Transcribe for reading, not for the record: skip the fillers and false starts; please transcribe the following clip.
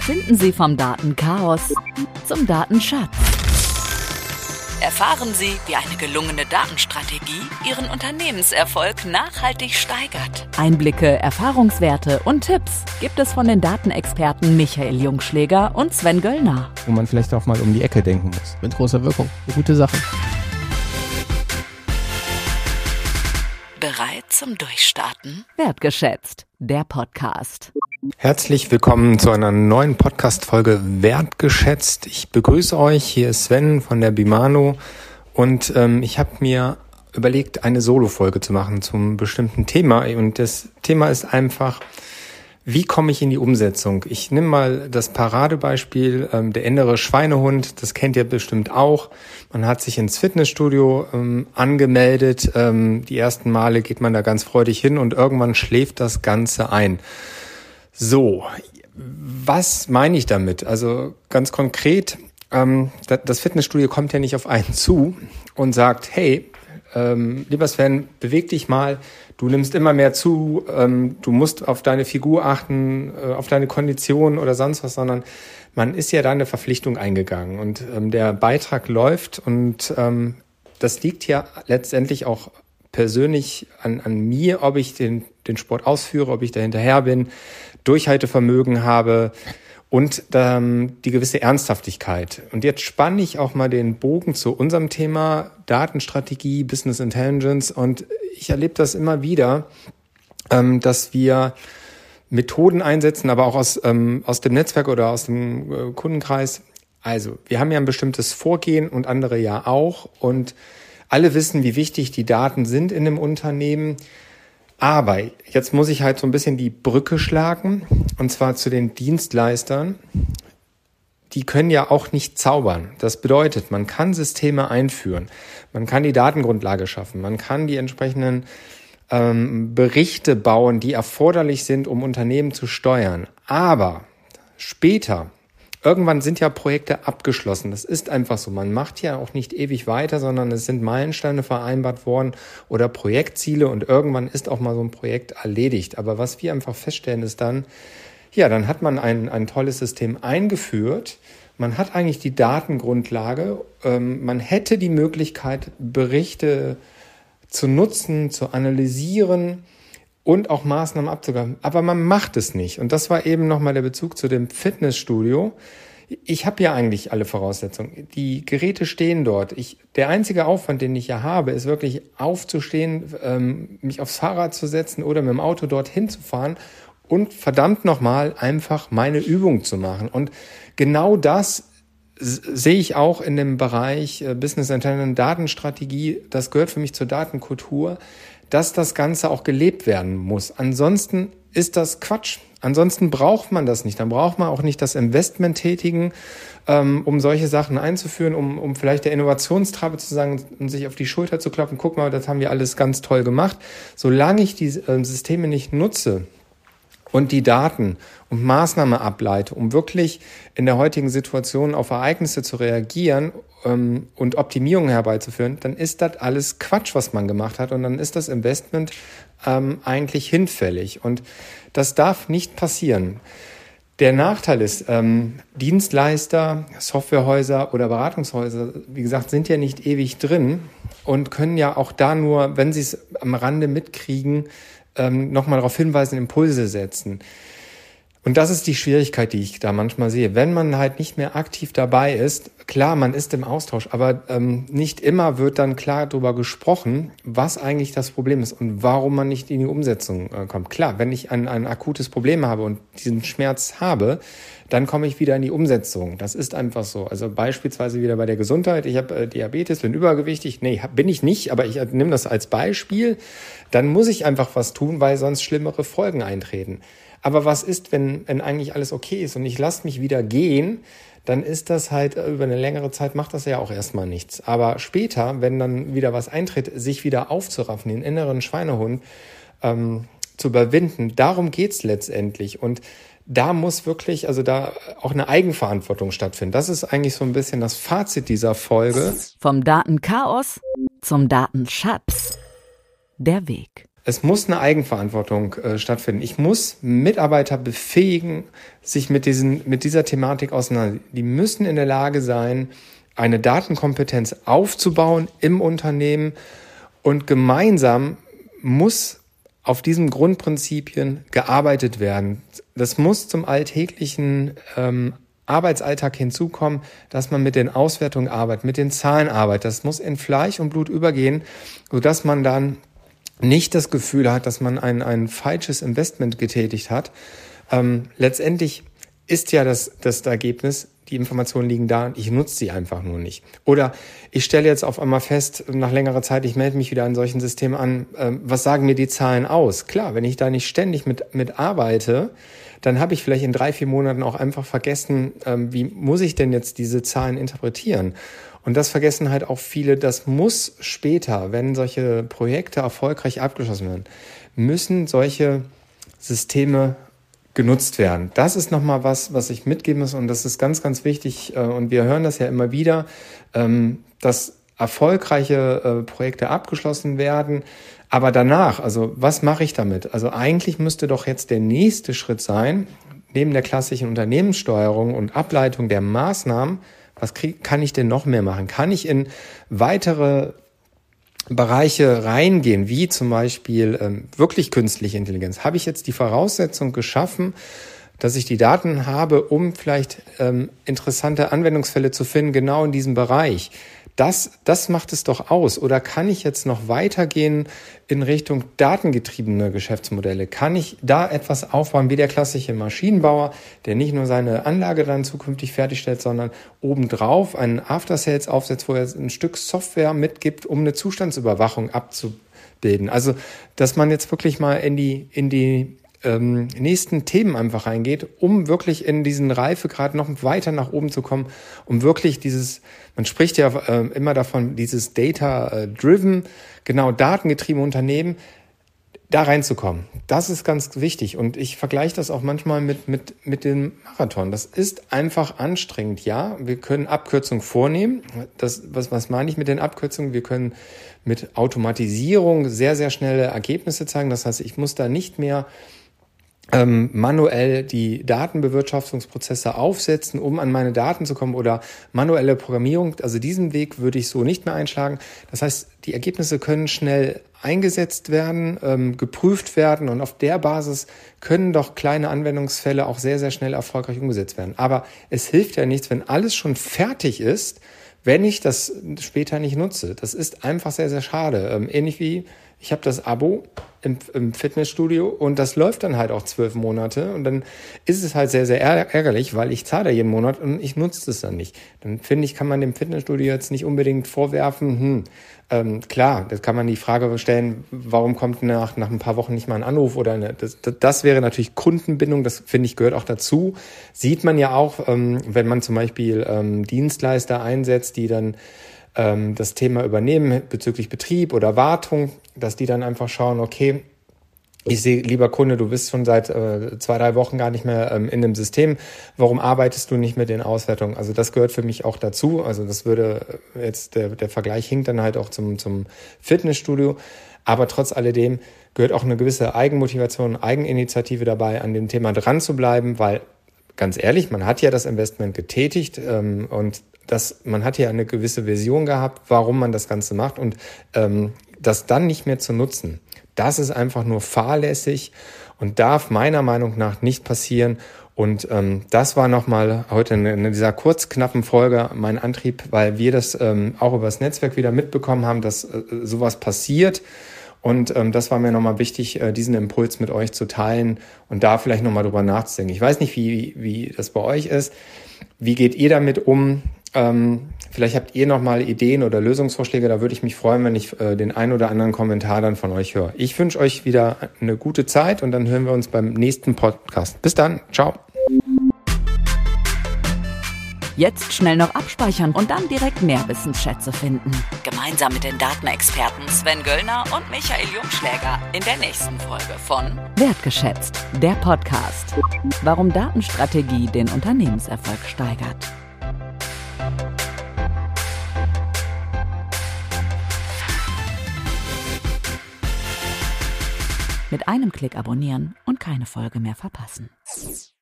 Finden Sie vom Datenchaos zum Datenschatz. Erfahren Sie, wie eine gelungene Datenstrategie Ihren Unternehmenserfolg nachhaltig steigert. Einblicke, Erfahrungswerte und Tipps gibt es von den Datenexperten Michael Jungschläger und Sven Göllner. Wo man vielleicht auch mal um die Ecke denken muss. Mit großer Wirkung. Eine gute Sache. Bereit zum Durchstarten? Wertgeschätzt, der Podcast. Herzlich willkommen zu einer neuen Podcast-Folge Wertgeschätzt. Ich begrüße euch, hier ist Sven von der Bimano und ich habe mir überlegt, eine Solo-Folge zu machen zum bestimmten Thema und das Thema ist einfach, wie komme ich in die Umsetzung? Ich nehme mal das Paradebeispiel, der innere Schweinehund, das kennt ihr bestimmt auch. Man hat sich ins Fitnessstudio angemeldet, die ersten Male geht man da ganz freudig hin und irgendwann schläft das Ganze ein. So, was meine ich damit? Also ganz konkret, das Fitnessstudio kommt ja nicht auf einen zu und sagt, hey, lieber Sven, beweg dich mal, du nimmst immer mehr zu, du musst auf deine Figur achten, auf deine Kondition oder sonst was, sondern man ist ja da eine Verpflichtung eingegangen und der Beitrag läuft und das liegt ja letztendlich auch persönlich an mir, ob ich den Sport ausführe, ob ich da hinterher bin, Durchhaltevermögen habe und die gewisse Ernsthaftigkeit. Und jetzt spanne ich auch mal den Bogen zu unserem Thema Datenstrategie, Business Intelligence und ich erlebe das immer wieder, dass wir Methoden einsetzen, aber auch aus dem Netzwerk oder aus dem Kundenkreis. Also wir haben ja ein bestimmtes Vorgehen und andere ja auch und alle wissen, wie wichtig die Daten sind in einem Unternehmen. Aber jetzt muss ich halt so ein bisschen die Brücke schlagen, und zwar zu den Dienstleistern. Die können ja auch nicht zaubern. Das bedeutet, man kann Systeme einführen, man kann die Datengrundlage schaffen, man kann die entsprechenden Berichte bauen, die erforderlich sind, um Unternehmen zu steuern. Aber später, irgendwann sind ja Projekte abgeschlossen. Das ist einfach so. Man macht ja auch nicht ewig weiter, sondern es sind Meilensteine vereinbart worden oder Projektziele und irgendwann ist auch mal so ein Projekt erledigt. Aber was wir einfach feststellen ist dann, ja, dann hat man ein tolles System eingeführt. Man hat eigentlich die Datengrundlage. Man hätte die Möglichkeit, Berichte zu nutzen, zu analysieren und auch Maßnahmen abzugreifen. Aber man macht es nicht. Und das war eben nochmal der Bezug zu dem Fitnessstudio. Ich habe ja eigentlich alle Voraussetzungen. Die Geräte stehen dort. Der einzige Aufwand, den ich ja habe, ist wirklich aufzustehen, mich aufs Fahrrad zu setzen oder mit dem Auto dorthin zu fahren und verdammt nochmal einfach meine Übung zu machen. Und genau das sehe ich auch in dem Bereich Business Intelligence, Datenstrategie. Das gehört für mich zur Datenkultur, dass das Ganze auch gelebt werden muss. Ansonsten ist das Quatsch. Ansonsten braucht man das nicht. Dann braucht man auch nicht das Investment tätigen, um solche Sachen einzuführen, um vielleicht der Innovationstrabe zu sagen und sich auf die Schulter zu klopfen. Guck mal, das haben wir alles ganz toll gemacht. Solange ich die Systeme nicht nutze und die Daten und Maßnahmen ableite, um wirklich in der heutigen Situation auf Ereignisse zu reagieren und Optimierungen herbeizuführen, dann ist das alles Quatsch, was man gemacht hat und dann ist das Investment eigentlich hinfällig und das darf nicht passieren. Der Nachteil ist, Dienstleister, Softwarehäuser oder Beratungshäuser, wie gesagt, sind ja nicht ewig drin und können ja auch da nur, wenn sie es am Rande mitkriegen, nochmal darauf hinweisen, Impulse setzen. Und das ist die Schwierigkeit, die ich da manchmal sehe. Wenn man halt nicht mehr aktiv dabei ist, klar, man ist im Austausch, aber nicht immer wird dann klar darüber gesprochen, was eigentlich das Problem ist und warum man nicht in die Umsetzung kommt. Klar, wenn ich ein akutes Problem habe und diesen Schmerz habe, dann komme ich wieder in die Umsetzung. Das ist einfach so. Also beispielsweise wieder bei der Gesundheit. Ich habe Diabetes, bin übergewichtig. Nee, bin ich nicht, aber ich nehme das als Beispiel. Dann muss ich einfach was tun, weil sonst schlimmere Folgen eintreten. Aber was ist, wenn eigentlich alles okay ist und ich lasse mich wieder gehen, dann ist das halt über eine längere Zeit, macht das ja auch erstmal nichts. Aber später, wenn dann wieder was eintritt, sich wieder aufzuraffen, den inneren Schweinehund zu überwinden, darum geht's letztendlich. Und da muss wirklich, also da auch eine Eigenverantwortung stattfinden. Das ist eigentlich so ein bisschen das Fazit dieser Folge. Vom Datenchaos zum Datenschatz. Der Weg. Es muss eine Eigenverantwortung stattfinden. Ich muss Mitarbeiter befähigen, sich mit dieser Thematik auseinanderzusetzen. Die müssen in der Lage sein, eine Datenkompetenz aufzubauen im Unternehmen, und gemeinsam muss auf diesen Grundprinzipien gearbeitet werden. Das muss zum alltäglichen Arbeitsalltag hinzukommen, dass man mit den Auswertungen arbeitet, mit den Zahlen arbeitet. Das muss in Fleisch und Blut übergehen, sodass man dann nicht das Gefühl hat, dass man ein falsches Investment getätigt hat. Letztendlich ist ja das Ergebnis, die Informationen liegen da und ich nutze sie einfach nur nicht. Oder ich stelle jetzt auf einmal fest, nach längerer Zeit, ich melde mich wieder an solchen Systemen an, was sagen mir die Zahlen aus? Klar, wenn ich da nicht ständig mit arbeite, dann habe ich vielleicht in 3-4 Monaten auch einfach vergessen, wie muss ich denn jetzt diese Zahlen interpretieren? Und das vergessen halt auch viele, das muss später, wenn solche Projekte erfolgreich abgeschlossen werden, müssen solche Systeme genutzt werden. Das ist nochmal was ich mitgeben muss, und das ist ganz, ganz wichtig, und wir hören das ja immer wieder, dass erfolgreiche Projekte abgeschlossen werden, aber danach, also was mache ich damit? Also eigentlich müsste doch jetzt der nächste Schritt sein, neben der klassischen Unternehmenssteuerung und Ableitung der Maßnahmen, kann ich denn noch mehr machen? Kann ich in weitere Bereiche reingehen, wie zum Beispiel wirklich künstliche Intelligenz? Habe ich jetzt die Voraussetzung geschaffen, dass ich die Daten habe, um vielleicht interessante Anwendungsfälle zu finden, genau in diesem Bereich? Das macht es doch aus. Oder kann ich jetzt noch weitergehen in Richtung datengetriebene Geschäftsmodelle? Kann ich da etwas aufbauen wie der klassische Maschinenbauer, der nicht nur seine Anlage dann zukünftig fertigstellt, sondern obendrauf einen After-Sales aufsetzt, wo er ein Stück Software mitgibt, um eine Zustandsüberwachung abzubilden? Also, dass man jetzt wirklich mal in die nächsten Themen einfach reingeht, um wirklich in diesen Reifegrad noch weiter nach oben zu kommen, um wirklich man spricht ja immer davon, dieses Data-driven, genau datengetriebene Unternehmen, da reinzukommen. Das ist ganz wichtig, und ich vergleiche das auch manchmal mit dem Marathon. Das ist einfach anstrengend, ja. Wir können Abkürzungen vornehmen. Was meine ich mit den Abkürzungen? Wir können mit Automatisierung sehr, sehr schnelle Ergebnisse zeigen. Das heißt, ich muss da nicht mehr manuell die Datenbewirtschaftungsprozesse aufsetzen, um an meine Daten zu kommen, oder manuelle Programmierung. Also diesen Weg würde ich so nicht mehr einschlagen. Das heißt, die Ergebnisse können schnell eingesetzt werden, geprüft werden, und auf der Basis können doch kleine Anwendungsfälle auch sehr, sehr schnell erfolgreich umgesetzt werden. Aber es hilft ja nichts, wenn alles schon fertig ist, wenn ich das später nicht nutze. Das ist einfach sehr, sehr schade. Ähnlich wie ich habe das Abo im Fitnessstudio, und das läuft dann halt auch 12 Monate, und dann ist es halt sehr, sehr ärgerlich, weil ich zahle jeden Monat und ich nutze es dann nicht. Dann finde ich, kann man dem Fitnessstudio jetzt nicht unbedingt vorwerfen, klar, das kann man die Frage stellen, warum kommt nach ein paar Wochen nicht mal ein Anruf oder das wäre natürlich Kundenbindung, das finde ich gehört auch dazu. Sieht man ja auch, wenn man zum Beispiel Dienstleister einsetzt, die dann das Thema übernehmen bezüglich Betrieb oder Wartung, dass die dann einfach schauen, okay, ich sehe, lieber Kunde, du bist schon seit 2-3 Wochen gar nicht mehr in dem System. Warum arbeitest du nicht mit den Auswertungen? Also das gehört für mich auch dazu. Also das würde jetzt, der Vergleich hinkt dann halt auch zum Fitnessstudio. Aber trotz alledem gehört auch eine gewisse Eigenmotivation, Eigeninitiative dabei, an dem Thema dran zu bleiben, weil ganz ehrlich, man hat ja das Investment getätigt und man hat ja eine gewisse Vision gehabt, warum man das Ganze macht, und das dann nicht mehr zu nutzen, das ist einfach nur fahrlässig und darf meiner Meinung nach nicht passieren. Und das war nochmal heute in dieser kurzknappen Folge mein Antrieb, weil wir das auch über das Netzwerk wieder mitbekommen haben, dass sowas passiert. Und das war mir nochmal wichtig, diesen Impuls mit euch zu teilen und da vielleicht nochmal drüber nachzudenken. Ich weiß nicht, wie das bei euch ist. Wie geht ihr damit um? Vielleicht habt ihr nochmal Ideen oder Lösungsvorschläge. Da würde ich mich freuen, wenn ich den einen oder anderen Kommentar dann von euch höre. Ich wünsche euch wieder eine gute Zeit und dann hören wir uns beim nächsten Podcast. Bis dann. Ciao. Jetzt schnell noch abspeichern und dann direkt mehr Wissensschätze finden. Gemeinsam mit den Datenexperten Sven Göllner und Michael Jungschläger in der nächsten Folge von Wertgeschätzt, der Podcast. Warum Datenstrategie den Unternehmenserfolg steigert. Mit einem Klick abonnieren und keine Folge mehr verpassen.